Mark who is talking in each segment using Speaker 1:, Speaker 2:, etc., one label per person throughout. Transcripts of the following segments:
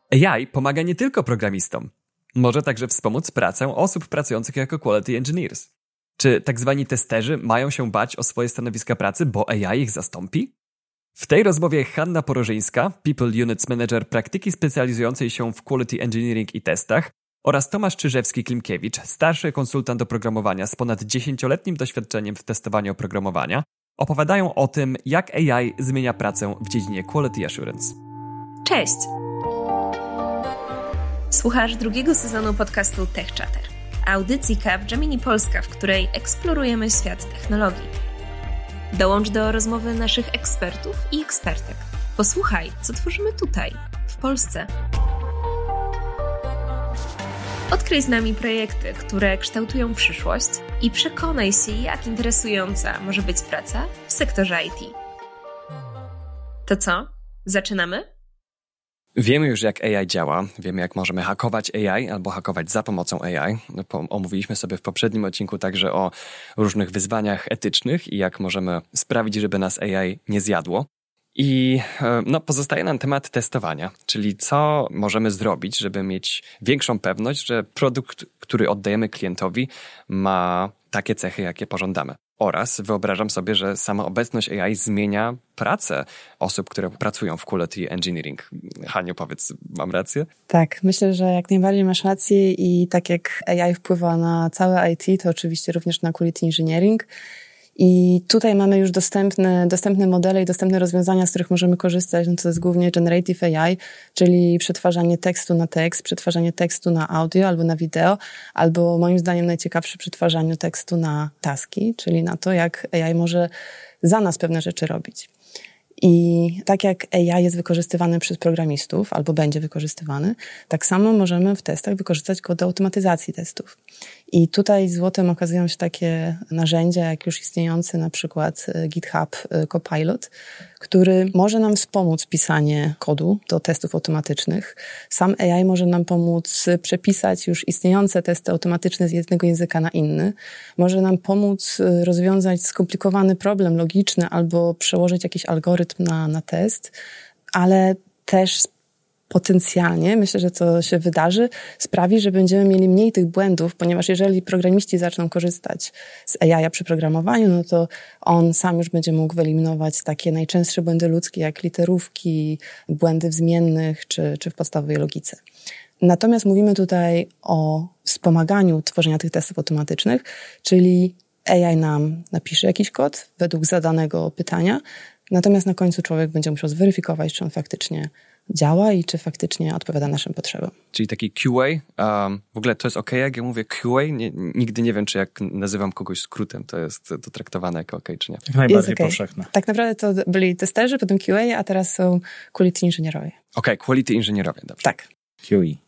Speaker 1: AI pomaga nie tylko programistom. Może także wspomóc pracę osób pracujących jako quality engineers. Czy tak zwani testerzy mają się bać o swoje stanowiska pracy, bo AI ich zastąpi? W tej rozmowie Hanna Porożyńska, People Units Manager praktyki specjalizującej się w quality engineering i testach, oraz Tomasz Czyżewski-Klimkiewicz, starszy konsultant oprogramowania z ponad 10-letnim doświadczeniem w testowaniu oprogramowania, opowiadają o tym, jak AI zmienia pracę w dziedzinie quality assurance.
Speaker 2: Cześć! Słuchasz drugiego sezonu podcastu Tech Chatter, audycji Capgemini Polska, w której eksplorujemy świat technologii. Dołącz do rozmowy naszych ekspertów i ekspertek. Posłuchaj, co tworzymy tutaj, w Polsce. Odkryj z nami projekty, które kształtują przyszłość i przekonaj się, jak interesująca może być praca w sektorze IT. To co? Zaczynamy?
Speaker 1: Wiemy już, jak AI działa, wiemy, jak możemy hakować AI albo hakować za pomocą AI. Omówiliśmy sobie w poprzednim odcinku także o różnych wyzwaniach etycznych i jak możemy sprawić, żeby nas AI nie zjadło. I pozostaje nam temat testowania, czyli co możemy zrobić, żeby mieć większą pewność, że produkt, który oddajemy klientowi, ma takie cechy, jakie pożądamy. Oraz wyobrażam sobie, że sama obecność AI zmienia pracę osób, które pracują w quality engineering. Haniu, powiedz, mam rację?
Speaker 3: Tak, myślę, że jak najbardziej masz rację i tak jak AI wpływa na całe IT, to oczywiście również na quality engineering. I tutaj mamy już dostępne modele i dostępne rozwiązania, z których możemy korzystać, to jest głównie Generative AI, czyli przetwarzanie tekstu na tekst, przetwarzanie tekstu na audio albo na wideo, albo moim zdaniem najciekawsze przetwarzanie tekstu na taski, czyli na to, jak AI może za nas pewne rzeczy robić. I tak jak AI jest wykorzystywany przez programistów, albo będzie wykorzystywany, tak samo możemy w testach wykorzystać go do automatyzacji testów. I tutaj złotem okazują się takie narzędzia, jak już istniejący na przykład GitHub Copilot, który może nam wspomóc pisanie kodu do testów automatycznych. Sam AI może nam pomóc przepisać już istniejące testy automatyczne z jednego języka na inny. Może nam pomóc rozwiązać skomplikowany problem logiczny albo przełożyć jakiś algorytm na test, ale też potencjalnie, myślę, że to się wydarzy, sprawi, że będziemy mieli mniej tych błędów, ponieważ jeżeli programiści zaczną korzystać z AI przy programowaniu, no to on sam już będzie mógł wyeliminować takie najczęstsze błędy ludzkie, jak literówki, błędy w zmiennych czy w podstawowej logice. Natomiast mówimy tutaj o wspomaganiu tworzenia tych testów automatycznych, czyli AI nam napisze jakiś kod według zadanego pytania, natomiast na końcu człowiek będzie musiał zweryfikować, czy on faktycznie działa i czy faktycznie odpowiada naszym potrzebom.
Speaker 1: Czyli taki QA. W ogóle to jest okej, jak ja mówię QA? Nigdy nie wiem, czy jak nazywam kogoś skrótem, to jest to traktowane jako okej, czy nie.
Speaker 4: Jak najbardziej powszechne.
Speaker 3: Tak naprawdę to byli testerzy, potem QA, a teraz są quality inżynierowie.
Speaker 1: Okej, quality inżynierowie, dobrze.
Speaker 3: Tak.
Speaker 4: QE.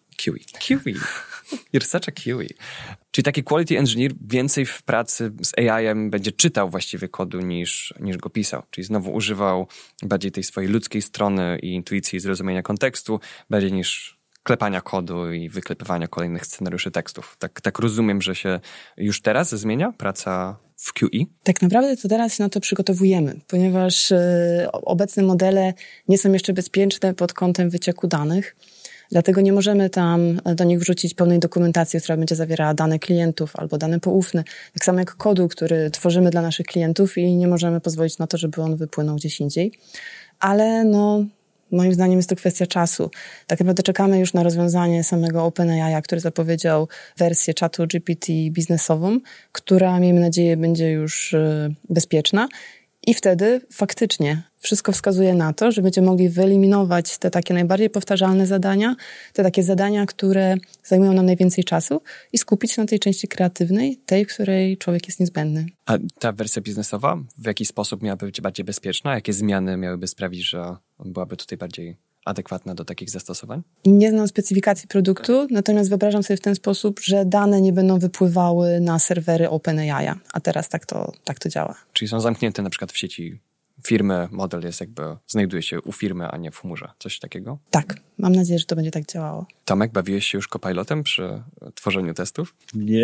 Speaker 1: You're such a QE. Czyli taki quality engineer więcej w pracy z AI-em będzie czytał właściwie kodu niż go pisał. Czyli znowu używał bardziej tej swojej ludzkiej strony i intuicji i zrozumienia kontekstu, bardziej niż klepania kodu i wyklepywania kolejnych scenariuszy tekstów. Tak rozumiem, że się już teraz zmienia praca w QE?
Speaker 3: Tak naprawdę to teraz się na to przygotowujemy, ponieważ obecne modele nie są jeszcze bezpieczne pod kątem wycieku danych. Dlatego nie możemy tam do nich wrzucić pełnej dokumentacji, która będzie zawierała dane klientów albo dane poufne. Tak samo jak kodu, który tworzymy dla naszych klientów i nie możemy pozwolić na to, żeby on wypłynął gdzieś indziej. Ale moim zdaniem jest to kwestia czasu. Tak naprawdę czekamy już na rozwiązanie samego OpenAI, który zapowiedział wersję czatu GPT biznesową, która, miejmy nadzieję, będzie już bezpieczna. I wtedy faktycznie wszystko wskazuje na to, że będziemy mogli wyeliminować te takie najbardziej powtarzalne zadania, te takie zadania, które zajmują nam najwięcej czasu i skupić się na tej części kreatywnej, tej, w której człowiek jest niezbędny.
Speaker 1: A ta wersja biznesowa w jaki sposób miałaby być bardziej bezpieczna? Jakie zmiany miałyby sprawić, że byłaby tutaj bardziej adekwatna do takich zastosowań?
Speaker 3: Nie znam specyfikacji produktu, natomiast wyobrażam sobie w ten sposób, że dane nie będą wypływały na serwery OpenAI, a teraz tak to działa.
Speaker 1: Czyli są zamknięte na przykład w sieci firmy, model jest znajduje się u firmy, a nie w chmurze. Coś takiego?
Speaker 3: Tak, mam nadzieję, że to będzie tak działało.
Speaker 1: Tomek, bawiłeś się już Copilotem przy tworzeniu testów?
Speaker 4: Nie,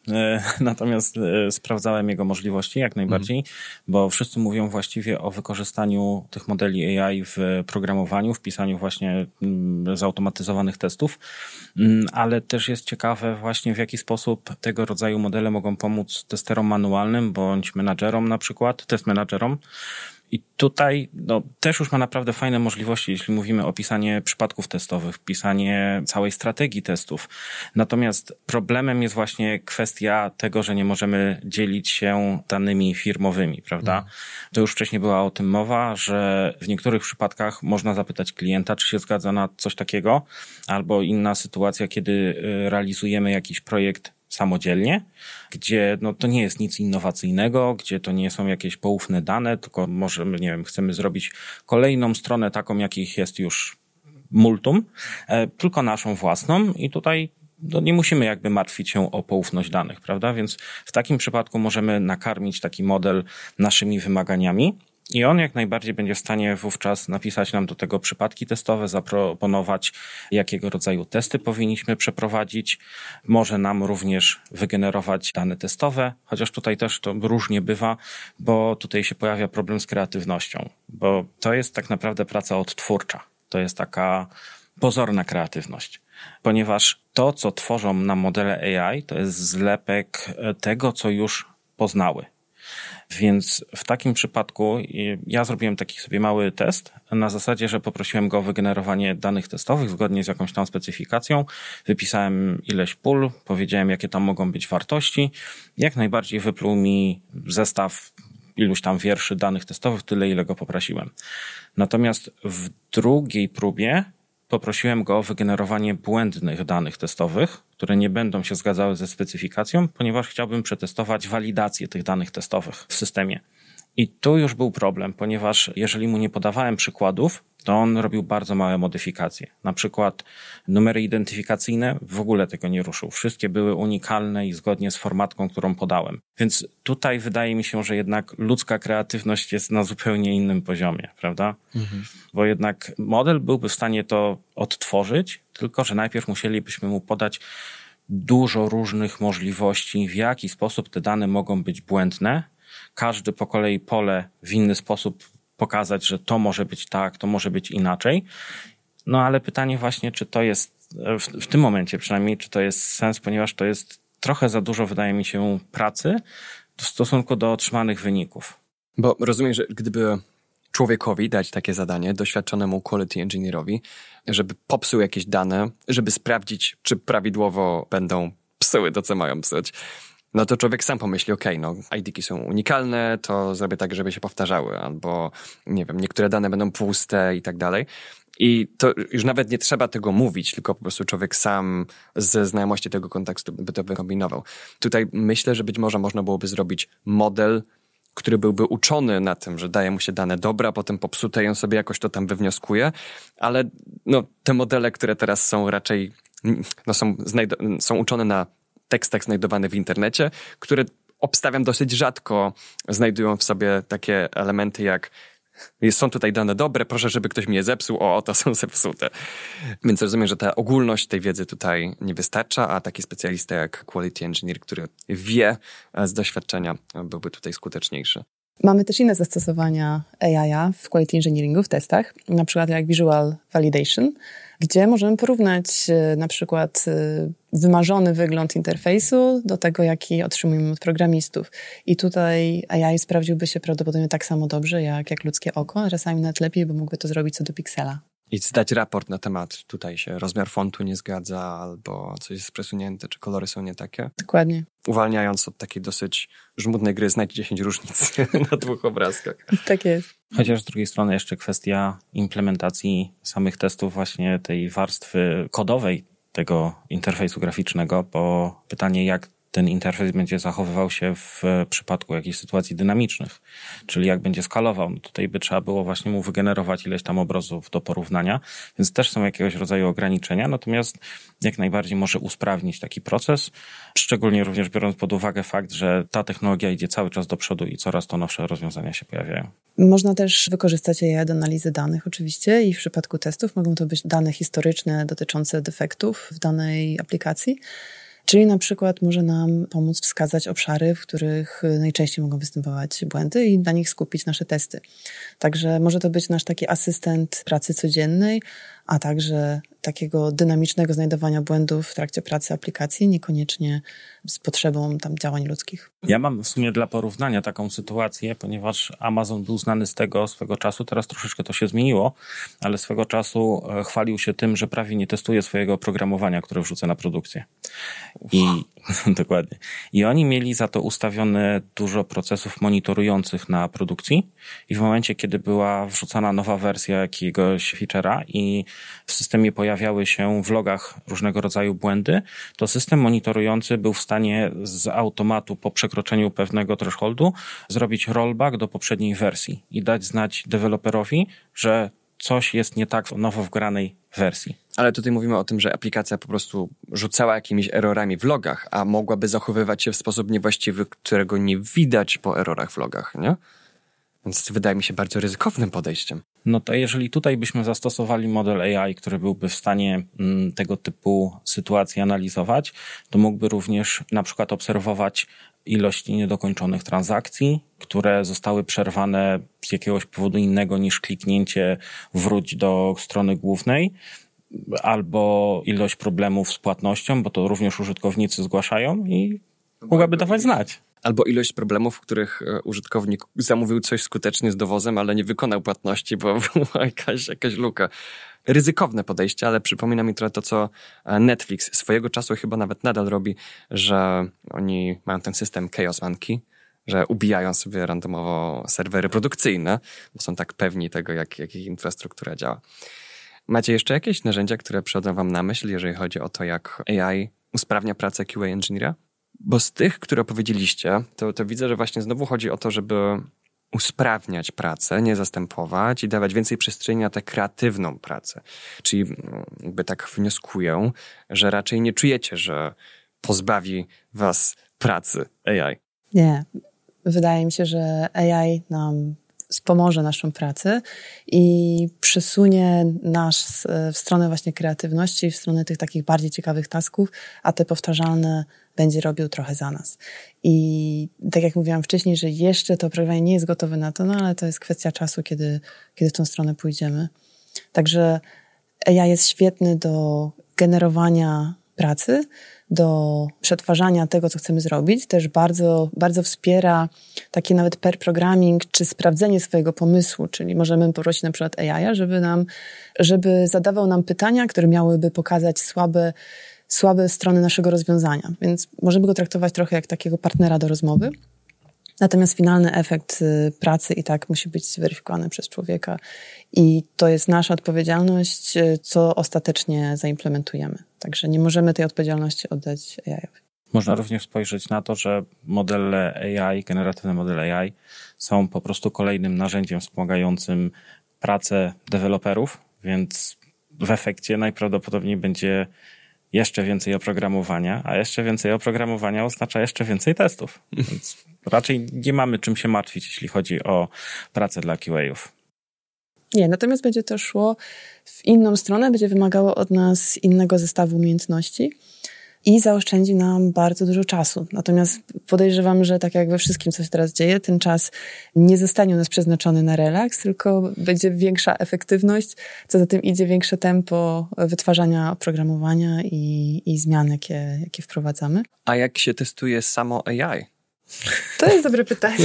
Speaker 4: natomiast sprawdzałem jego możliwości jak najbardziej, bo wszyscy mówią właściwie o wykorzystaniu tych modeli AI w programowaniu, w pisaniu właśnie zautomatyzowanych testów, ale też jest ciekawe właśnie w jaki sposób tego rodzaju modele mogą pomóc testerom manualnym bądź menadżerom na przykład, test menadżerom. I tutaj też już ma naprawdę fajne możliwości, jeśli mówimy o pisanie przypadków testowych, pisanie całej strategii testów. Natomiast problemem jest właśnie kwestia tego, że nie możemy dzielić się danymi firmowymi, prawda? To już wcześniej była o tym mowa, że w niektórych przypadkach można zapytać klienta, czy się zgadza na coś takiego, albo inna sytuacja, kiedy realizujemy jakiś projekt samodzielnie, gdzie to nie jest nic innowacyjnego, gdzie to nie są jakieś poufne dane, tylko możemy, nie wiem, chcemy zrobić kolejną stronę taką, jakich jest już multum, tylko naszą własną i tutaj nie musimy jakby martwić się o poufność danych, prawda? Więc w takim przypadku możemy nakarmić taki model naszymi wymaganiami. I on jak najbardziej będzie w stanie wówczas napisać nam do tego przypadki testowe, zaproponować, jakiego rodzaju testy powinniśmy przeprowadzić. Może nam również wygenerować dane testowe, chociaż tutaj też to różnie bywa, bo tutaj się pojawia problem z kreatywnością, bo to jest tak naprawdę praca odtwórcza. To jest taka pozorna kreatywność, ponieważ to, co tworzą nam modele AI, to jest zlepek tego, co już poznały. Więc w takim przypadku ja zrobiłem taki sobie mały test na zasadzie, że poprosiłem go o wygenerowanie danych testowych zgodnie z jakąś tam specyfikacją. Wypisałem ileś pól, powiedziałem, jakie tam mogą być wartości. Jak najbardziej wypluł mi zestaw iluś tam wierszy danych testowych, tyle ile go poprosiłem. Natomiast w drugiej próbie poprosiłem go o wygenerowanie błędnych danych testowych, które nie będą się zgadzały ze specyfikacją, ponieważ chciałbym przetestować walidację tych danych testowych w systemie. I tu już był problem, ponieważ jeżeli mu nie podawałem przykładów, to on robił bardzo małe modyfikacje. Na przykład numery identyfikacyjne w ogóle tego nie ruszył. Wszystkie były unikalne i zgodnie z formatką, którą podałem. Więc tutaj wydaje mi się, że jednak ludzka kreatywność jest na zupełnie innym poziomie, prawda? Bo jednak model byłby w stanie to odtworzyć, tylko że najpierw musielibyśmy mu podać dużo różnych możliwości, w jaki sposób te dane mogą być błędne. Każdy po kolei pole w inny sposób pokazać, że to może być tak, to może być inaczej. Ale pytanie właśnie, czy to jest, w tym momencie przynajmniej, czy to jest sens, ponieważ to jest trochę za dużo, wydaje mi się, pracy w stosunku do otrzymanych wyników.
Speaker 1: Bo rozumiem, że gdyby człowiekowi dać takie zadanie, doświadczonemu quality engineerowi, żeby popsuł jakieś dane, żeby sprawdzić, czy prawidłowo będą psuły to, co mają psuć, to człowiek sam pomyśli, ID-ki są unikalne, to zrobię tak, żeby się powtarzały, albo nie wiem, niektóre dane będą puste i tak dalej. I to już nawet nie trzeba tego mówić, tylko po prostu człowiek sam ze znajomości tego kontekstu by to wykombinował. Tutaj myślę, że być może można byłoby zrobić model, który byłby uczony na tym, że daje mu się dane dobre, a potem popsute i on sobie jakoś to tam wywnioskuje, ale te modele, które teraz są raczej są uczone na tekstach znajdowanych w internecie, które obstawiam dosyć rzadko znajdują w sobie takie elementy jak są tutaj dane dobre, proszę, żeby ktoś mnie zepsuł, to są zepsute. Więc rozumiem, że ta ogólność tej wiedzy tutaj nie wystarcza, a taki specjalista jak quality engineer, który wie z doświadczenia, byłby tutaj skuteczniejszy.
Speaker 3: Mamy też inne zastosowania AI w quality engineeringu, w testach, na przykład jak visual validation, gdzie możemy porównać na przykład wymarzony wygląd interfejsu do tego, jaki otrzymujemy od programistów. I tutaj AI sprawdziłby się prawdopodobnie tak samo dobrze jak ludzkie oko, a czasami nawet lepiej, bo mógłby to zrobić co do piksela.
Speaker 1: I zdać raport na temat, tutaj się rozmiar fontu nie zgadza, albo coś jest przesunięte, czy kolory są nie takie.
Speaker 3: Dokładnie.
Speaker 1: Uwalniając od takiej dosyć żmudnej gry, znajdź 10 różnic na 2 obrazkach.
Speaker 3: Tak jest.
Speaker 4: Chociaż z drugiej strony jeszcze kwestia implementacji samych testów, właśnie tej warstwy kodowej tego interfejsu graficznego, bo pytanie, jak ten interfejs będzie zachowywał się w przypadku jakichś sytuacji dynamicznych, czyli jak będzie skalował. Tutaj by trzeba było właśnie mu wygenerować ileś tam obrazów do porównania, więc też są jakiegoś rodzaju ograniczenia, natomiast jak najbardziej może usprawnić taki proces, szczególnie również biorąc pod uwagę fakt, że ta technologia idzie cały czas do przodu i coraz to nowsze rozwiązania się pojawiają.
Speaker 3: Można też wykorzystać AI do analizy danych oczywiście i w przypadku testów mogą to być dane historyczne dotyczące defektów w danej aplikacji. Czyli na przykład może nam pomóc wskazać obszary, w których najczęściej mogą występować błędy i na nich skupić nasze testy. Także może to być nasz taki asystent pracy codziennej, a także takiego dynamicznego znajdowania błędów w trakcie pracy aplikacji, niekoniecznie z potrzebą tam działań ludzkich.
Speaker 4: Ja mam w sumie dla porównania taką sytuację, ponieważ Amazon był znany z tego swego czasu, teraz troszeczkę to się zmieniło, ale swego czasu chwalił się tym, że prawie nie testuje swojego oprogramowania, które wrzuca na produkcję. I dokładnie. I oni mieli za to ustawione dużo procesów monitorujących na produkcji i w momencie, kiedy była wrzucana nowa wersja jakiegoś feature'a i w systemie pojawiały się w logach różnego rodzaju błędy, to system monitorujący był w stanie z automatu po przekroczeniu pewnego thresholdu zrobić rollback do poprzedniej wersji i dać znać deweloperowi, że coś jest nie tak w nowo wgranej wersji.
Speaker 1: Ale tutaj mówimy o tym, że aplikacja po prostu rzucała jakimiś errorami w logach, a mogłaby zachowywać się w sposób niewłaściwy, którego nie widać po errorach w logach, nie? Więc wydaje mi się bardzo ryzykownym podejściem.
Speaker 4: No to jeżeli tutaj byśmy zastosowali model AI, który byłby w stanie tego typu sytuacje analizować, to mógłby również na przykład obserwować ilość niedokończonych transakcji, które zostały przerwane z jakiegoś powodu innego niż kliknięcie wróć do strony głównej, albo ilość problemów z płatnością, bo to również użytkownicy zgłaszają i mogłaby dawać znać.
Speaker 1: Albo ilość problemów, w których użytkownik zamówił coś skutecznie z dowozem, ale nie wykonał płatności, bo była jakaś luka. Ryzykowne podejście, ale przypomina mi trochę to, co Netflix swojego czasu chyba nawet nadal robi, że oni mają ten system Chaos Monkey, że ubijają sobie randomowo serwery produkcyjne, bo są tak pewni tego, jak ich infrastruktura działa. Macie jeszcze jakieś narzędzia, które przychodzą wam na myśl, jeżeli chodzi o to, jak AI usprawnia pracę QA engineera? Bo z tych, które opowiedzieliście, to widzę, że właśnie znowu chodzi o to, żeby usprawniać pracę, nie zastępować i dawać więcej przestrzeni na tę kreatywną pracę. Czyli jakby tak wnioskuję, że raczej nie czujecie, że pozbawi was pracy AI.
Speaker 3: Nie. Wydaje mi się, że AI nam wspomoże naszą pracę i przesunie nas w stronę właśnie kreatywności, w stronę tych takich bardziej ciekawych tasków, a te powtarzalne będzie robił trochę za nas. I tak jak mówiłam wcześniej, że jeszcze to oprogramowanie nie jest gotowe na to, no ale to jest kwestia czasu, kiedy w tą stronę pójdziemy. Także AI jest świetny do generowania pracy, do przetwarzania tego, co chcemy zrobić. Też bardzo, bardzo wspiera taki nawet pair programming, czy sprawdzenie swojego pomysłu, czyli możemy poprosić na przykład AI, żeby zadawał nam pytania, które miałyby pokazać słabe strony naszego rozwiązania. Więc możemy go traktować trochę jak takiego partnera do rozmowy. Natomiast finalny efekt pracy i tak musi być zweryfikowany przez człowieka i to jest nasza odpowiedzialność, co ostatecznie zaimplementujemy. Także nie możemy tej odpowiedzialności oddać AI-owi.
Speaker 4: Można również spojrzeć na to, że modele AI, generatywne modele AI są po prostu kolejnym narzędziem wspomagającym pracę deweloperów, więc w efekcie najprawdopodobniej będzie jeszcze więcej oprogramowania, a jeszcze więcej oprogramowania oznacza jeszcze więcej testów. Więc raczej nie mamy czym się martwić, jeśli chodzi o pracę dla QA-ów.
Speaker 3: Nie, natomiast będzie to szło w inną stronę, będzie wymagało od nas innego zestawu umiejętności i zaoszczędzi nam bardzo dużo czasu. Natomiast podejrzewam, że tak jak we wszystkim, co się teraz dzieje, ten czas nie zostanie u nas przeznaczony na relaks, tylko będzie większa efektywność, co za tym idzie większe tempo wytwarzania oprogramowania i zmian, jakie wprowadzamy.
Speaker 1: A jak się testuje samo AI?
Speaker 3: To jest dobre pytanie.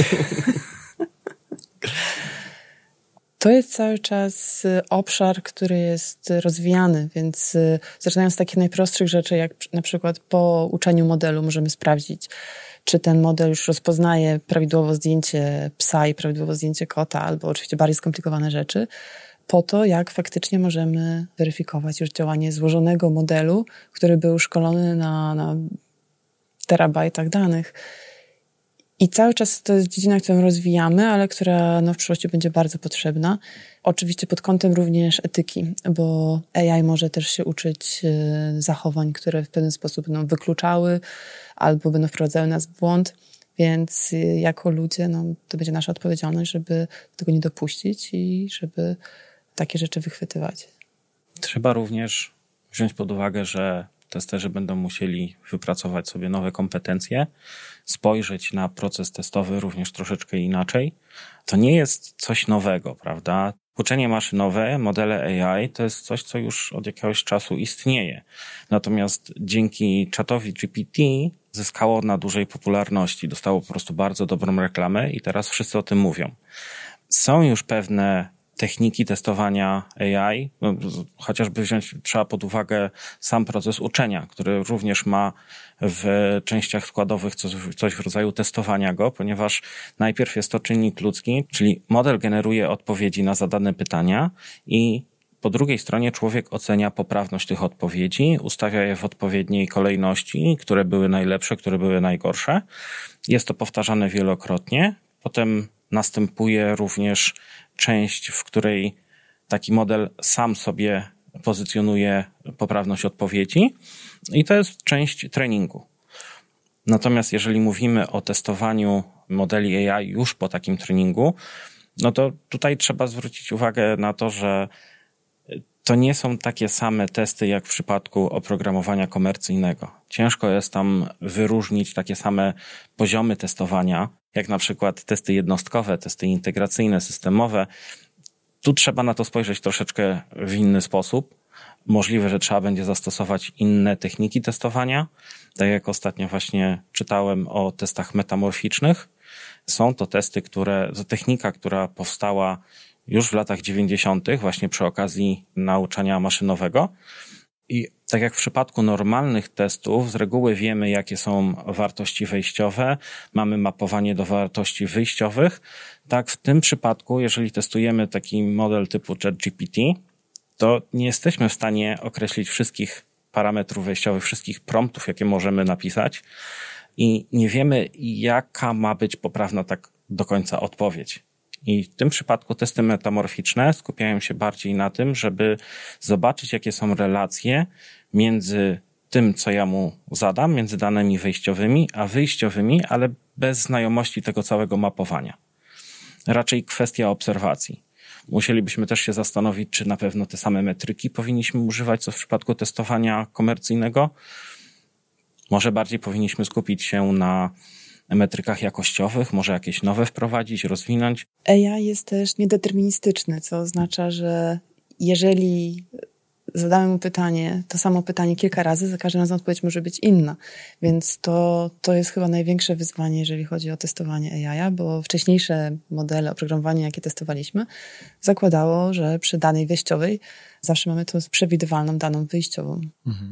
Speaker 3: To jest cały czas obszar, który jest rozwijany, więc zaczynając z takich najprostszych rzeczy, jak na przykład po uczeniu modelu możemy sprawdzić, czy ten model już rozpoznaje prawidłowo zdjęcie psa i prawidłowo zdjęcie kota, albo oczywiście bardziej skomplikowane rzeczy, po to, jak faktycznie możemy weryfikować już działanie złożonego modelu, który był szkolony na terabajtach danych. I cały czas to jest dziedzina, którą rozwijamy, ale która w przyszłości będzie bardzo potrzebna. Oczywiście pod kątem również etyki, bo AI może też się uczyć zachowań, które w pewien sposób będą wykluczały albo będą wprowadzały nas w błąd. Więc jako ludzie to będzie nasza odpowiedzialność, żeby tego nie dopuścić i żeby takie rzeczy wychwytywać.
Speaker 4: Trzeba również wziąć pod uwagę, że Testerzy będą musieli wypracować sobie nowe kompetencje, spojrzeć na proces testowy również troszeczkę inaczej. To nie jest coś nowego, prawda? Uczenie maszynowe, modele AI to jest coś, co już od jakiegoś czasu istnieje. Natomiast dzięki czatowi GPT zyskało na dużej popularności, dostało po prostu bardzo dobrą reklamę i teraz wszyscy o tym mówią. Są już pewne techniki testowania AI, chociażby trzeba pod uwagę sam proces uczenia, który również ma w częściach składowych coś w rodzaju testowania go, ponieważ najpierw jest to czynnik ludzki, czyli model generuje odpowiedzi na zadane pytania i po drugiej stronie człowiek ocenia poprawność tych odpowiedzi, ustawia je w odpowiedniej kolejności, które były najlepsze, które były najgorsze. Jest to powtarzane wielokrotnie. Potem następuje również część, w której taki model sam sobie pozycjonuje poprawność odpowiedzi i to jest część treningu. Natomiast jeżeli mówimy o testowaniu modeli AI już po takim treningu, no to tutaj trzeba zwrócić uwagę na to, że to nie są takie same testy jak w przypadku oprogramowania komercyjnego. Ciężko jest tam wyróżnić takie same poziomy testowania, jak na przykład testy jednostkowe, testy integracyjne, systemowe. Tu trzeba na to spojrzeć troszeczkę w inny sposób. Możliwe, że trzeba będzie zastosować inne techniki testowania. Tak jak ostatnio właśnie czytałem o testach metamorficznych. Są to testy, technika, która powstała już w latach 90. właśnie przy okazji nauczania maszynowego. I tak jak w przypadku normalnych testów, z reguły wiemy, jakie są wartości wejściowe, mamy mapowanie do wartości wyjściowych. Tak w tym przypadku, jeżeli testujemy taki model typu ChatGPT, to nie jesteśmy w stanie określić wszystkich parametrów wejściowych, wszystkich promptów, jakie możemy napisać i nie wiemy, jaka ma być poprawna tak do końca odpowiedź. I w tym przypadku testy metamorficzne skupiają się bardziej na tym, żeby zobaczyć, jakie są relacje między tym, co ja mu zadam, między danymi wejściowymi, a wyjściowymi, ale bez znajomości tego całego mapowania. Raczej kwestia obserwacji. Musielibyśmy też się zastanowić, czy na pewno te same metryki powinniśmy używać, co w przypadku testowania komercyjnego. Może bardziej powinniśmy skupić się na metrykach jakościowych, może jakieś nowe wprowadzić, rozwinąć.
Speaker 3: AI jest też niedeterministyczny, co oznacza, że jeżeli zadamy mu pytanie, to samo pytanie kilka razy, za każdym razem odpowiedź może być inna. Więc to jest chyba największe wyzwanie, jeżeli chodzi o testowanie AI, bo wcześniejsze modele oprogramowania, jakie testowaliśmy, zakładało, że przy danej wejściowej zawsze mamy to przewidywalną daną wyjściową.
Speaker 1: Mhm.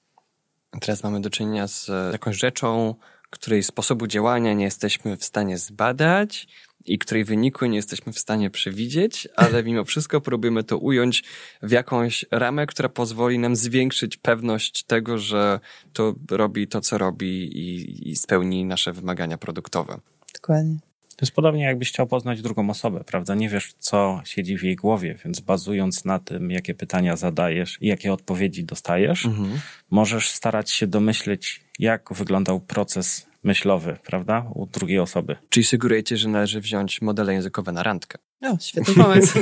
Speaker 1: Teraz mamy do czynienia z jakąś rzeczą, której sposobu działania nie jesteśmy w stanie zbadać i której wyniku nie jesteśmy w stanie przewidzieć, ale mimo wszystko próbujemy to ująć w jakąś ramę, która pozwoli nam zwiększyć pewność tego, że to robi to, co robi i spełni nasze wymagania produktowe.
Speaker 3: Dokładnie.
Speaker 4: To jest podobnie, jakbyś chciał poznać drugą osobę, prawda? Nie wiesz, co siedzi w jej głowie, więc bazując na tym, jakie pytania zadajesz i jakie odpowiedzi dostajesz, możesz starać się domyśleć, jak wyglądał proces myślowy, prawda? U drugiej osoby.
Speaker 1: Czyli sugerujecie, że należy wziąć modele językowe na randkę.
Speaker 3: O, świetny pomysł.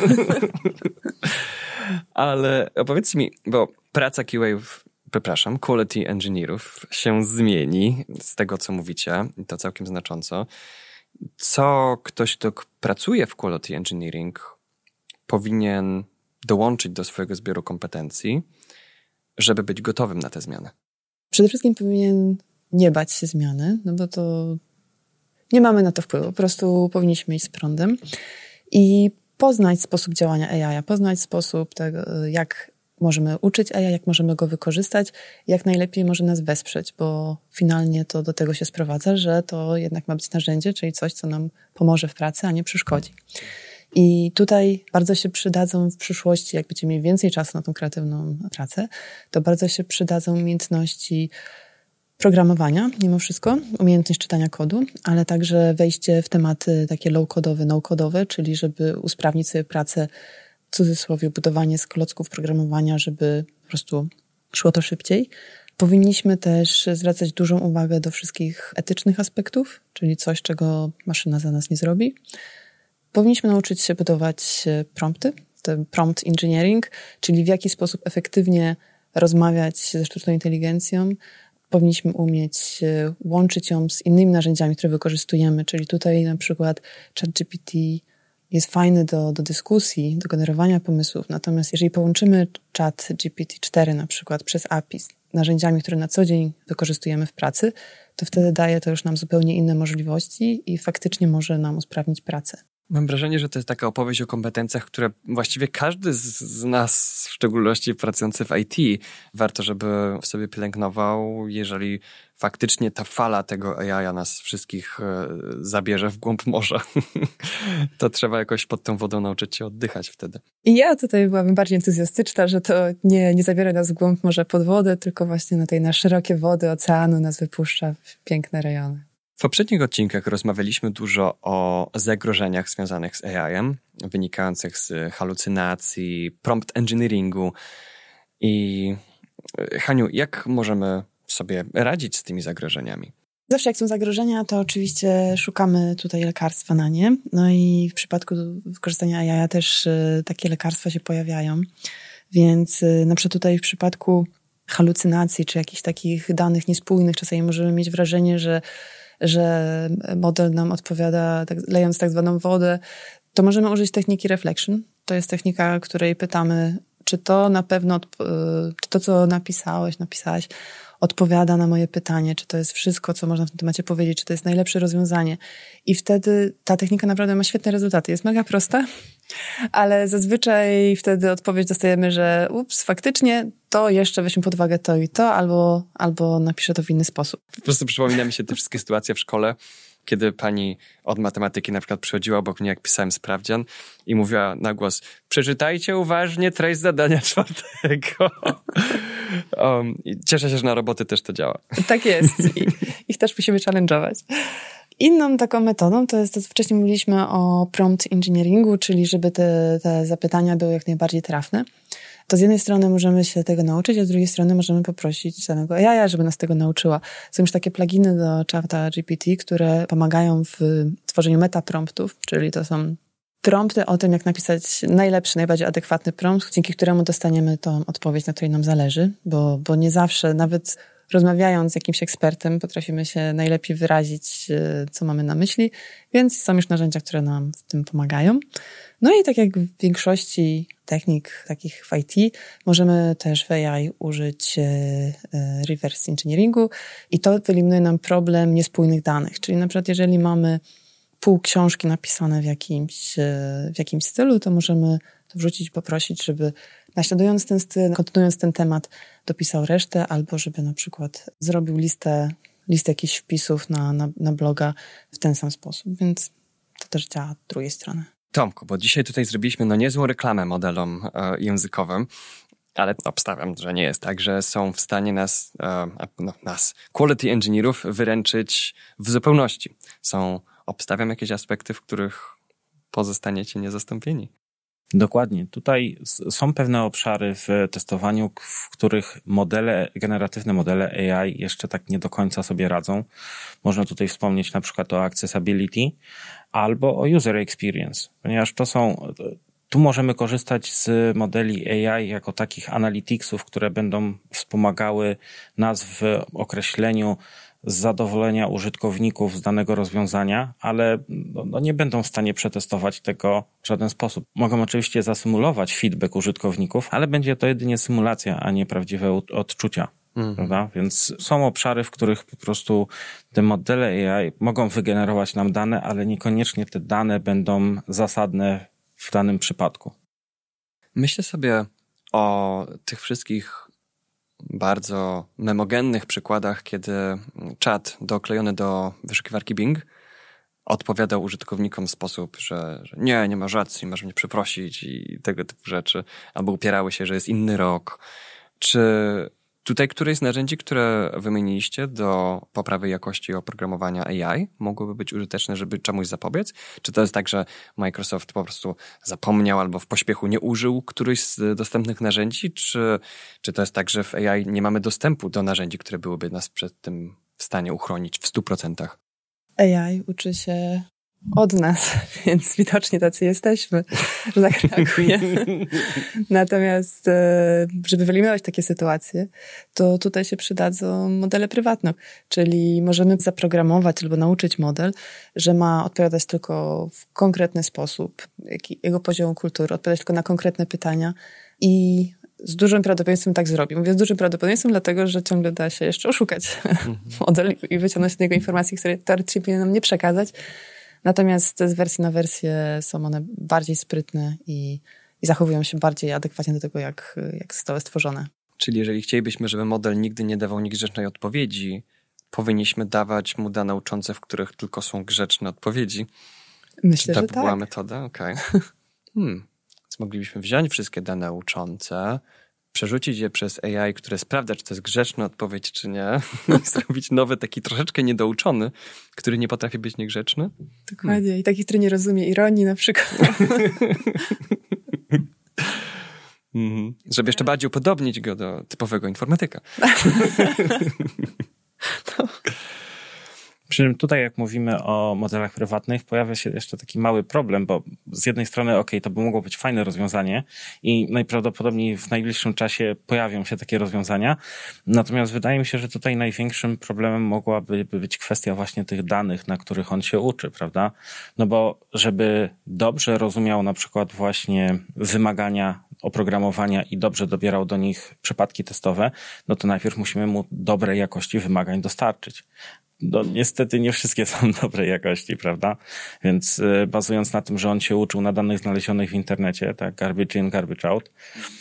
Speaker 1: Ale opowiedzcie mi, bo praca quality engineerów się zmieni z tego, co mówicie, i to całkiem znacząco. Co ktoś, kto pracuje w quality engineering, powinien dołączyć do swojego zbioru kompetencji, żeby być gotowym na te zmiany?
Speaker 3: Przede wszystkim powinien nie bać się zmiany, no bo to nie mamy na to wpływu. Po prostu powinniśmy iść z prądem i poznać sposób działania AI, poznać sposób tego, jak możemy uczyć AI, jak możemy go wykorzystać, jak najlepiej może nas wesprzeć, bo finalnie to do tego się sprowadza, że to jednak ma być narzędzie, czyli coś, co nam pomoże w pracy, a nie przeszkodzi. I tutaj bardzo się przydadzą w przyszłości, jak będziemy mieli więcej czasu na tą kreatywną pracę, to bardzo się przydadzą umiejętności programowania, mimo wszystko, umiejętność czytania kodu, ale także wejście w tematy takie low-codowe, no-codowe, czyli żeby usprawnić sobie pracę, w cudzysłowie budowanie z klocków programowania, żeby po prostu szło to szybciej. Powinniśmy też zwracać dużą uwagę do wszystkich etycznych aspektów, czyli coś, czego maszyna za nas nie zrobi. Powinniśmy nauczyć się budować prompty, ten prompt engineering, czyli w jaki sposób efektywnie rozmawiać ze sztuczną inteligencją, powinniśmy umieć łączyć ją z innymi narzędziami, które wykorzystujemy, czyli tutaj na przykład ChatGPT jest fajny do dyskusji, do generowania pomysłów, natomiast jeżeli połączymy ChatGPT-4 na przykład przez API z narzędziami, które na co dzień wykorzystujemy w pracy, to wtedy daje to już nam zupełnie inne możliwości i faktycznie może nam usprawnić pracę.
Speaker 1: Mam wrażenie, że to jest taka opowieść o kompetencjach, które właściwie każdy z nas, w szczególności pracujący w IT, warto, żeby w sobie pielęgnował, jeżeli faktycznie ta fala tego AI nas wszystkich zabierze w głąb morza. To trzeba jakoś pod tą wodą nauczyć się oddychać wtedy.
Speaker 3: I ja tutaj byłabym bardziej entuzjastyczna, że to nie zabiera nas w głąb morza pod wodę, tylko właśnie na szerokie wody oceanu nas wypuszcza w piękne rejony.
Speaker 1: W poprzednich odcinkach rozmawialiśmy dużo o zagrożeniach związanych z AI-em, wynikających z halucynacji, prompt engineeringu. I Haniu, jak możemy sobie radzić z tymi zagrożeniami?
Speaker 3: Zawsze jak są zagrożenia, to oczywiście szukamy tutaj lekarstwa na nie. No i w przypadku wykorzystania AI też takie lekarstwa się pojawiają. Więc na przykład tutaj w przypadku halucynacji czy jakichś takich danych niespójnych czasami możemy mieć wrażenie, że model nam odpowiada, lejąc tak zwaną wodę, to możemy użyć techniki reflection. To jest technika, której pytamy, czy to na pewno, czy to, co napisałaś, odpowiada na moje pytanie, czy to jest wszystko, co można w tym temacie powiedzieć, czy to jest najlepsze rozwiązanie. I wtedy ta technika naprawdę ma świetne rezultaty. Jest mega prosta, ale zazwyczaj wtedy odpowiedź dostajemy, że faktycznie to jeszcze weźmy pod uwagę to i to, albo napiszę to w inny sposób.
Speaker 1: Po prostu przypomina mi się te wszystkie sytuacje w szkole, kiedy pani od matematyki na przykład przychodziła obok mnie, jak pisałem sprawdzian i mówiła na głos: przeczytajcie uważnie treść zadania 4. Cieszę się, że na roboty też to działa.
Speaker 3: Tak jest. Ich też musimy challenge'ować. Inną taką metodą to jest to, co wcześniej mówiliśmy o prompt engineeringu, czyli żeby te zapytania były jak najbardziej trafne. To z jednej strony możemy się tego nauczyć, a z drugiej strony możemy poprosić samego AI, żeby nas tego nauczyła. Są już takie pluginy do ChatGPT, które pomagają w tworzeniu metapromptów, czyli to są prompty o tym, jak napisać najlepszy, najbardziej adekwatny prompt, dzięki któremu dostaniemy tą odpowiedź, na której nam zależy, bo nie zawsze, nawet rozmawiając z jakimś ekspertem, potrafimy się najlepiej wyrazić, co mamy na myśli, więc są już narzędzia, które nam w tym pomagają. No i tak jak w większości technik takich w IT, możemy też w AI użyć reverse engineeringu i to wyeliminuje nam problem niespójnych danych. Czyli na przykład jeżeli mamy pół książki napisane w jakimś stylu, to możemy to wrzucić i poprosić, żeby naśladując ten styl, kontynuując ten temat, dopisał resztę, albo żeby na przykład zrobił listę jakichś wpisów na bloga w ten sam sposób, więc to też działa z drugiej strony.
Speaker 1: Tomku, bo dzisiaj tutaj zrobiliśmy niezłą reklamę modelom językowym, ale obstawiam, że nie jest tak, że są w stanie nas, quality engineerów, wyręczyć w zupełności. Obstawiam jakieś aspekty, w których pozostaniecie niezastąpieni.
Speaker 4: Dokładnie. Tutaj są pewne obszary w testowaniu, w których generatywne modele AI jeszcze tak nie do końca sobie radzą. Można tutaj wspomnieć na przykład o accessibility albo o user experience, ponieważ tu możemy korzystać z modeli AI jako takich analyticsów, które będą wspomagały nas w określeniu zadowolenia użytkowników z danego rozwiązania, ale nie będą w stanie przetestować tego w żaden sposób. Mogą oczywiście zasymulować feedback użytkowników, ale będzie to jedynie symulacja, a nie prawdziwe odczucia. Prawda? Więc są obszary, w których po prostu te modele AI mogą wygenerować nam dane, ale niekoniecznie te dane będą zasadne w danym przypadku.
Speaker 1: Myślę sobie o tych wszystkich bardzo memogennych przykładach, kiedy czat doklejony do wyszukiwarki Bing odpowiadał użytkownikom w sposób, że nie masz racji, masz mnie przeprosić i tego typu rzeczy, albo upierały się, że jest inny rok. Czy tutaj któreś z narzędzi, które wymieniliście do poprawy jakości oprogramowania AI mogłyby być użyteczne, żeby czemuś zapobiec? Czy to jest tak, że Microsoft po prostu zapomniał albo w pośpiechu nie użył którychś z dostępnych narzędzi? Czy to jest tak, że w AI nie mamy dostępu do narzędzi, które byłyby nas przed tym w stanie uchronić w 100%?
Speaker 3: AI uczy się od nas, więc widocznie tacy jesteśmy, że tak reagujemy. Natomiast, żeby wyeliminować takie sytuacje, to tutaj się przydadzą modele prywatne, czyli możemy zaprogramować albo nauczyć model, że ma odpowiadać tylko w konkretny sposób, jego poziomu kultury, odpowiadać tylko na konkretne pytania i z dużym prawdopodobieństwem tak zrobi. Mówię z dużym prawdopodobieństwem, dlatego że ciągle da się jeszcze oszukać model i wyciągnąć z niego informacje, które teoretycznie powinien nam nie przekazać. Natomiast z wersji na wersję są one bardziej sprytne i zachowują się bardziej adekwatnie do tego, jak zostały stworzone.
Speaker 1: Czyli jeżeli chcielibyśmy, żeby model nigdy nie dawał niegrzecznej odpowiedzi, powinniśmy dawać mu dane uczące, w których tylko są grzeczne odpowiedzi.
Speaker 3: Myślę,
Speaker 1: że
Speaker 3: tak.
Speaker 1: To była metoda? Okej. Więc moglibyśmy wziąć wszystkie dane uczące, przerzucić je przez AI, które sprawdza, czy to jest grzeczna odpowiedź, czy nie. I zrobić nowy, taki troszeczkę niedouczony, który nie potrafi być niegrzeczny.
Speaker 3: Dokładnie. I taki, który nie rozumie ironii na przykład.
Speaker 1: Żeby jeszcze bardziej upodobnić go do typowego informatyka.
Speaker 4: Przy czym tutaj, jak mówimy o modelach prywatnych, pojawia się jeszcze taki mały problem, bo z jednej strony, to by mogło być fajne rozwiązanie i najprawdopodobniej w najbliższym czasie pojawią się takie rozwiązania. Natomiast wydaje mi się, że tutaj największym problemem mogłaby być kwestia właśnie tych danych, na których on się uczy, prawda? No bo żeby dobrze rozumiał na przykład właśnie wymagania oprogramowania i dobrze dobierał do nich przypadki testowe, no to najpierw musimy mu dobrej jakości wymagań dostarczyć. No, niestety nie wszystkie są dobrej jakości, prawda? Więc bazując na tym, że on się uczył na danych znalezionych w internecie, tak, garbage in, garbage out,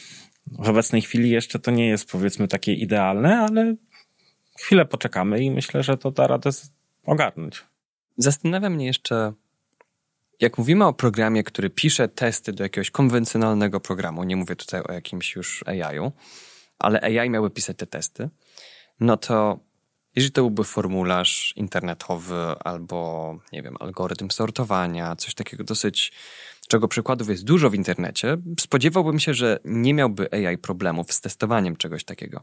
Speaker 4: w obecnej chwili jeszcze to nie jest, powiedzmy, takie idealne, ale chwilę poczekamy i myślę, że to da radę ogarnąć.
Speaker 1: Zastanawia mnie jeszcze, jak mówimy o programie, który pisze testy do jakiegoś konwencjonalnego programu, nie mówię tutaj o jakimś już AI-u, ale AI miałby pisać te testy, no to jeżeli to byłby formularz internetowy albo, nie wiem, algorytm sortowania, coś takiego dosyć, czego przykładów jest dużo w internecie, spodziewałbym się, że nie miałby AI problemów z testowaniem czegoś takiego.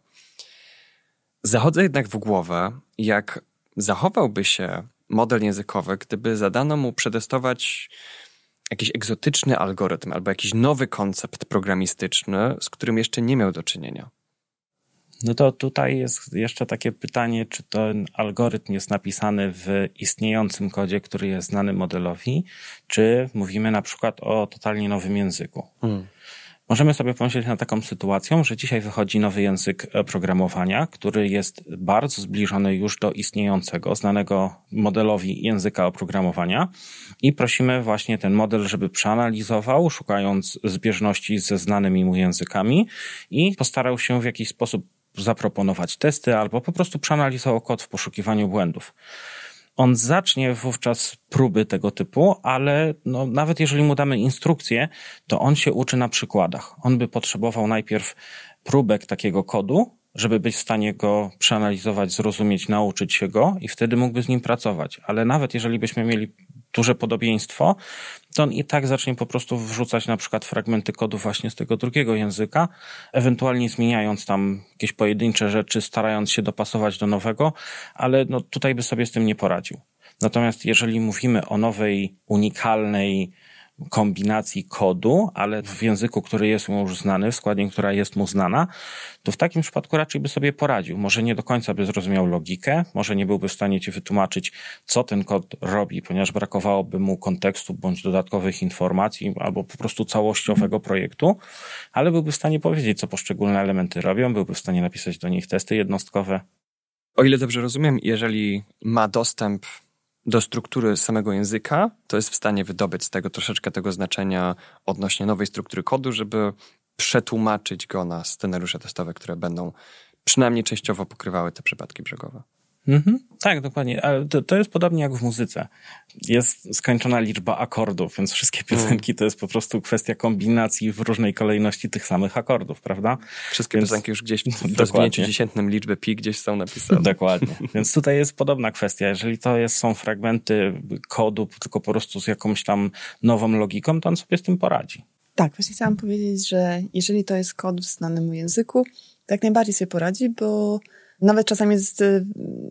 Speaker 1: Zachodzę jednak w głowę, jak zachowałby się model językowy, gdyby zadano mu przetestować jakiś egzotyczny algorytm albo jakiś nowy koncept programistyczny, z którym jeszcze nie miał do czynienia.
Speaker 4: No to tutaj jest jeszcze takie pytanie, czy ten algorytm jest napisany w istniejącym kodzie, który jest znany modelowi, czy mówimy na przykład o totalnie nowym języku. Możemy sobie pomyśleć na taką sytuację, że dzisiaj wychodzi nowy język programowania, który jest bardzo zbliżony już do istniejącego, znanego modelowi języka oprogramowania i prosimy właśnie ten model, żeby przeanalizował, szukając zbieżności ze znanymi mu językami i postarał się w jakiś sposób zaproponować testy albo po prostu przeanalizował kod w poszukiwaniu błędów. On zacznie wówczas próby tego typu, ale nawet jeżeli mu damy instrukcję, to on się uczy na przykładach. On by potrzebował najpierw próbek takiego kodu, żeby być w stanie go przeanalizować, zrozumieć, nauczyć się go i wtedy mógłby z nim pracować. Ale nawet jeżeli byśmy mieli duże podobieństwo, to on i tak zacznie po prostu wrzucać na przykład fragmenty kodu właśnie z tego drugiego języka, ewentualnie zmieniając tam jakieś pojedyncze rzeczy, starając się dopasować do nowego, ale tutaj by sobie z tym nie poradził. Natomiast jeżeli mówimy o nowej, unikalnej kombinacji kodu, ale w języku, który jest mu już znany, w składni, która jest mu znana, to w takim przypadku raczej by sobie poradził. Może nie do końca by zrozumiał logikę, może nie byłby w stanie ci wytłumaczyć, co ten kod robi, ponieważ brakowałoby mu kontekstu bądź dodatkowych informacji albo po prostu całościowego projektu, ale byłby w stanie powiedzieć, co poszczególne elementy robią, byłby w stanie napisać do nich testy jednostkowe.
Speaker 1: O ile dobrze rozumiem, jeżeli ma dostęp do struktury samego języka, to jest w stanie wydobyć z tego troszeczkę tego znaczenia odnośnie nowej struktury kodu, żeby przetłumaczyć go na scenariusze testowe, które będą przynajmniej częściowo pokrywały te przypadki brzegowe.
Speaker 4: Tak, dokładnie. Ale to jest podobnie jak w muzyce. Jest skończona liczba akordów, więc wszystkie piosenki to jest po prostu kwestia kombinacji w różnej kolejności tych samych akordów, prawda?
Speaker 1: Wszystkie piosenki już gdzieś w rozwinięciu dziesiętnym liczby pi gdzieś są napisane.
Speaker 4: Dokładnie. Więc tutaj jest podobna kwestia. Jeżeli to są fragmenty kodu, tylko po prostu z jakąś tam nową logiką, to on sobie z tym poradzi.
Speaker 3: Tak, właśnie chciałam powiedzieć, że jeżeli to jest kod w znanym języku, to jak najbardziej sobie poradzi, bo nawet czasami jest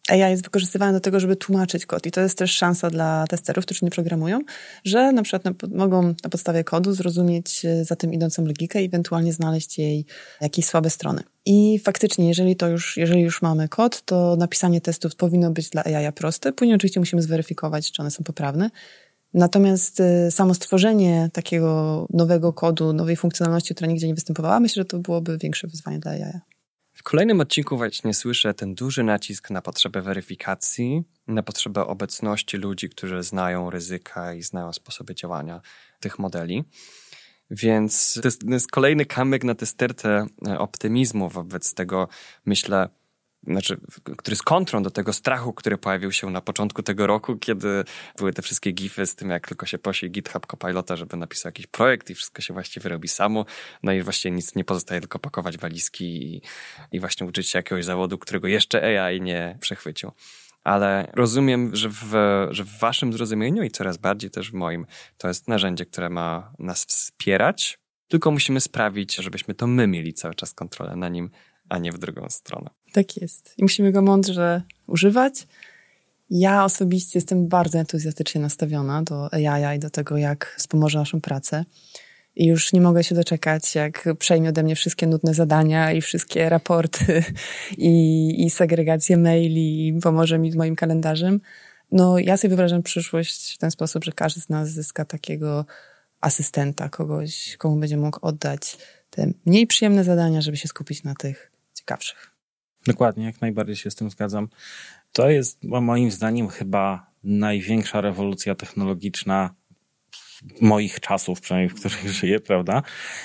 Speaker 3: AI jest wykorzystywane do tego, żeby tłumaczyć kod i to jest też szansa dla testerów, którzy nie programują, że na przykład mogą na podstawie kodu zrozumieć za tym idącą logikę i ewentualnie znaleźć jej jakieś słabe strony. I faktycznie, jeżeli już mamy kod, to napisanie testów powinno być dla AI proste. Później oczywiście musimy zweryfikować, czy one są poprawne. Natomiast samo stworzenie takiego nowego kodu, nowej funkcjonalności, która nigdzie nie występowała, myślę, że to byłoby większe wyzwanie dla AI.
Speaker 1: W kolejnym odcinku właśnie słyszę ten duży nacisk na potrzebę weryfikacji, na potrzebę obecności ludzi, którzy znają ryzyka i znają sposoby działania tych modeli. Więc to jest kolejny kamyk na tę stertę optymizmu wobec tego, myślę, który jest kontrą do tego strachu, który pojawił się na początku tego roku, kiedy były te wszystkie gify z tym, jak tylko się prosi GitHub Copilota, żeby napisał jakiś projekt i wszystko się właściwie robi samo. No i właściwie nic nie pozostaje, tylko pakować walizki i właśnie uczyć się jakiegoś zawodu, którego jeszcze AI nie przechwycił. Ale rozumiem, że w waszym zrozumieniu i coraz bardziej też w moim, to jest narzędzie, które ma nas wspierać, tylko musimy sprawić, żebyśmy to my mieli cały czas kontrolę na nim, a nie w drugą stronę.
Speaker 3: Tak jest. I musimy go mądrze używać. Ja osobiście jestem bardzo entuzjastycznie nastawiona do AI i do tego, jak wspomoże naszą pracę. I już nie mogę się doczekać, jak przejmie ode mnie wszystkie nudne zadania i wszystkie raporty i segregację maili i pomoże mi z moim kalendarzem. No, ja sobie wyobrażam przyszłość w ten sposób, że każdy z nas zyska takiego asystenta, kogoś, komu będzie mógł oddać te mniej przyjemne zadania, żeby się skupić na tych ciekawszych.
Speaker 4: Dokładnie, jak najbardziej się z tym zgadzam. To jest moim zdaniem chyba największa rewolucja technologiczna moich czasów, przynajmniej w których żyję, prawda?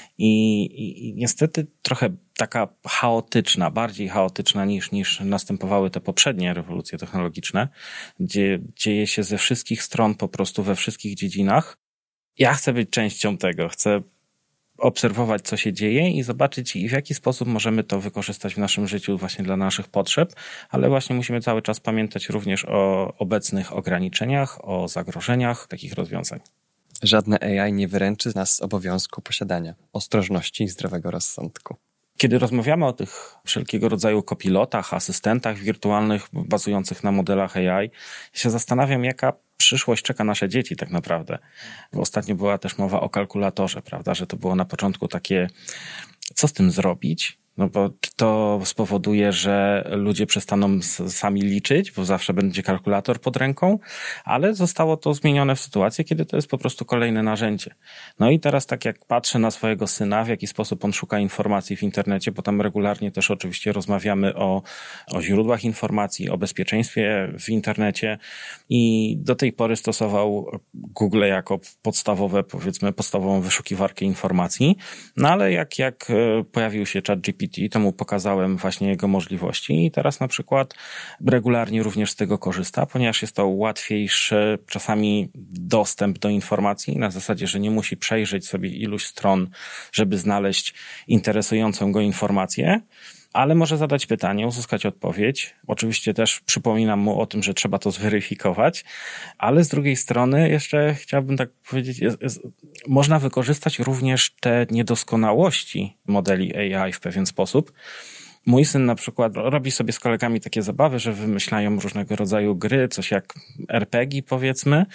Speaker 4: I niestety trochę taka chaotyczna, bardziej chaotyczna niż następowały te poprzednie rewolucje technologiczne, gdzie dzieje się ze wszystkich stron po prostu we wszystkich dziedzinach. Ja chcę być częścią tego, chcę obserwować, co się dzieje i zobaczyć, w jaki sposób możemy to wykorzystać w naszym życiu właśnie dla naszych potrzeb, ale właśnie musimy cały czas pamiętać również o obecnych ograniczeniach, o zagrożeniach takich rozwiązań.
Speaker 1: Żadne AI nie wyręczy nas z obowiązku posiadania ostrożności i zdrowego rozsądku.
Speaker 4: Kiedy rozmawiamy o tych wszelkiego rodzaju kopilotach, asystentach wirtualnych bazujących na modelach AI, się zastanawiam, jaka przyszłość czeka nasze dzieci tak naprawdę. Bo ostatnio była też mowa o kalkulatorze, prawda, że to było na początku takie, co z tym zrobić? No bo to spowoduje, że ludzie przestaną sami liczyć, bo zawsze będzie kalkulator pod ręką, ale zostało to zmienione w sytuacji, kiedy to jest po prostu kolejne narzędzie. No i teraz tak jak patrzę na swojego syna, w jaki sposób on szuka informacji w internecie, bo tam regularnie też oczywiście rozmawiamy o źródłach informacji, o bezpieczeństwie w internecie i do tej pory stosował Google jako podstawową wyszukiwarkę informacji, no ale jak pojawił się ChatGPT, to mu pokazałem właśnie jego możliwości i teraz na przykład regularnie również z tego korzysta, ponieważ jest to łatwiejszy czasami dostęp do informacji na zasadzie, że nie musi przejrzeć sobie iluś stron, żeby znaleźć interesującą go informację, ale może zadać pytanie, uzyskać odpowiedź. Oczywiście też przypominam mu o tym, że trzeba to zweryfikować, ale z drugiej strony jeszcze chciałbym tak powiedzieć, można wykorzystać również te niedoskonałości modeli AI w pewien sposób. Mój syn na przykład robi sobie z kolegami takie zabawy, że wymyślają różnego rodzaju gry, coś jak RPG powiedzmy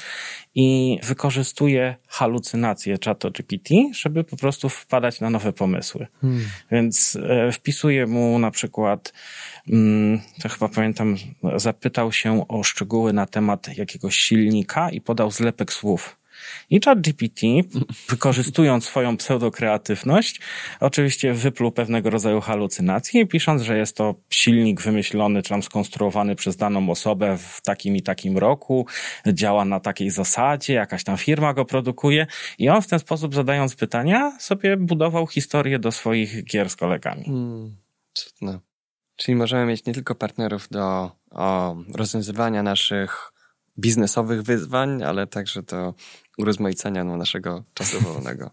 Speaker 4: i wykorzystuje halucynacje ChatGPT, żeby po prostu wpadać na nowe pomysły. Więc wpisuje mu na przykład, to chyba pamiętam, zapytał się o szczegóły na temat jakiegoś silnika i podał zlepek słów. I ChatGPT, wykorzystując swoją pseudokreatywność, oczywiście wypluł pewnego rodzaju halucynacje, pisząc, że jest to silnik wymyślony czy tam skonstruowany przez daną osobę w takim i takim roku, działa na takiej zasadzie, jakaś tam firma go produkuje i on w ten sposób, zadając pytania, sobie budował historię do swoich gier z kolegami.
Speaker 1: Cudne. Czyli możemy mieć nie tylko partnerów do rozwiązywania naszych biznesowych wyzwań, ale także do urozmaicenia naszego czasu wolnego.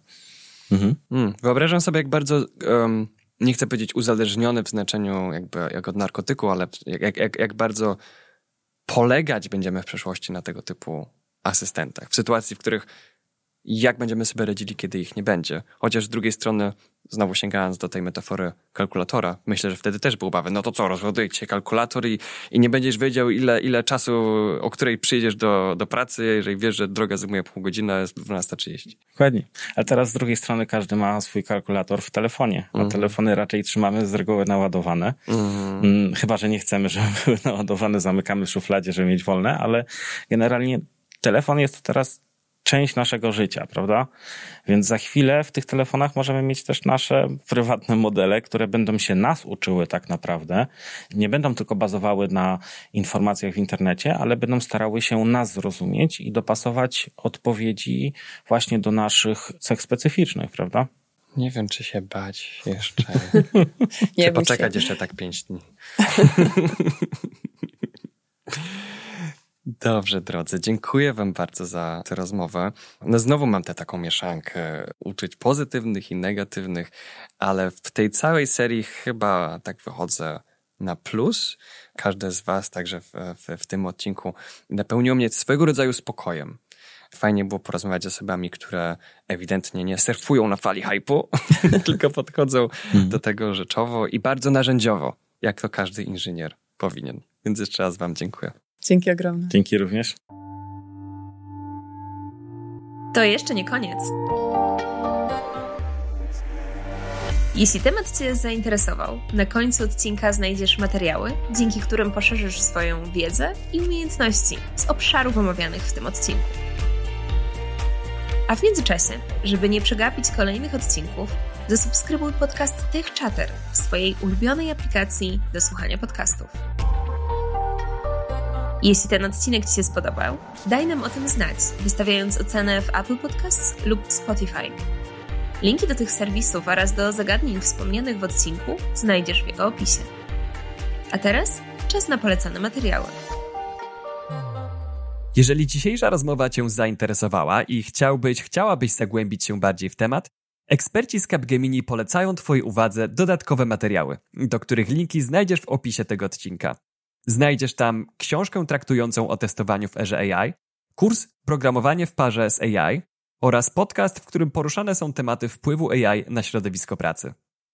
Speaker 1: Wyobrażam sobie, jak bardzo, nie chcę powiedzieć uzależniony w znaczeniu jakby jak od narkotyku, ale jak bardzo polegać będziemy w przyszłości na tego typu asystentach. W sytuacji, w których jak będziemy sobie radzili, kiedy ich nie będzie. Chociaż z drugiej strony znowu sięgając do tej metafory kalkulatora, myślę, że wtedy też był obawy. No to co, rozładuje ci się kalkulator i nie będziesz wiedział, ile czasu, o której przyjdziesz do pracy, jeżeli wiesz, że droga zajmuje pół godziny, a jest 12:30.
Speaker 4: Dokładnie. Ale teraz z drugiej strony każdy ma swój kalkulator w telefonie, a telefony raczej trzymamy z reguły naładowane. Chyba że nie chcemy, żeby były naładowane, zamykamy w szufladzie, żeby mieć wolne, ale generalnie telefon jest to teraz część naszego życia, prawda? Więc za chwilę w tych telefonach możemy mieć też nasze prywatne modele, które będą się nas uczyły tak naprawdę. Nie będą tylko bazowały na informacjach w internecie, ale będą starały się nas zrozumieć i dopasować odpowiedzi właśnie do naszych cech specyficznych, prawda?
Speaker 1: Nie wiem, czy się bać jeszcze.
Speaker 3: Nie
Speaker 1: czy poczekać jeszcze tak 5 dni. Dobrze, drodzy, dziękuję wam bardzo za tę rozmowę. No znowu mam tę taką mieszankę uczuć pozytywnych i negatywnych, ale w tej całej serii chyba tak wychodzę na plus. Każde z was, także w tym odcinku, napełniło mnie swego rodzaju spokojem. Fajnie było porozmawiać z osobami, które ewidentnie nie surfują na fali hype'u, tylko podchodzą do tego rzeczowo i bardzo narzędziowo, jak to każdy inżynier powinien. Więc jeszcze raz wam dziękuję.
Speaker 3: Dzięki ogromne.
Speaker 4: Dzięki również.
Speaker 2: To jeszcze nie koniec. Jeśli temat Cię zainteresował, na końcu odcinka znajdziesz materiały, dzięki którym poszerzysz swoją wiedzę i umiejętności z obszarów omawianych w tym odcinku. A w międzyczasie, żeby nie przegapić kolejnych odcinków, zasubskrybuj podcast TechChatter w swojej ulubionej aplikacji do słuchania podcastów. Jeśli ten odcinek Ci się spodobał, daj nam o tym znać, wystawiając ocenę w Apple Podcasts lub Spotify. Linki do tych serwisów oraz do zagadnień wspomnianych w odcinku znajdziesz w jego opisie. A teraz czas na polecane materiały.
Speaker 1: Jeżeli dzisiejsza rozmowa Cię zainteresowała i chciałabyś zagłębić się bardziej w temat, eksperci z Capgemini polecają Twojej uwadze dodatkowe materiały, do których linki znajdziesz w opisie tego odcinka. Znajdziesz tam książkę traktującą o testowaniu w erze AI, kurs Programowanie w parze z AI oraz podcast, w którym poruszane są tematy wpływu AI na środowisko pracy.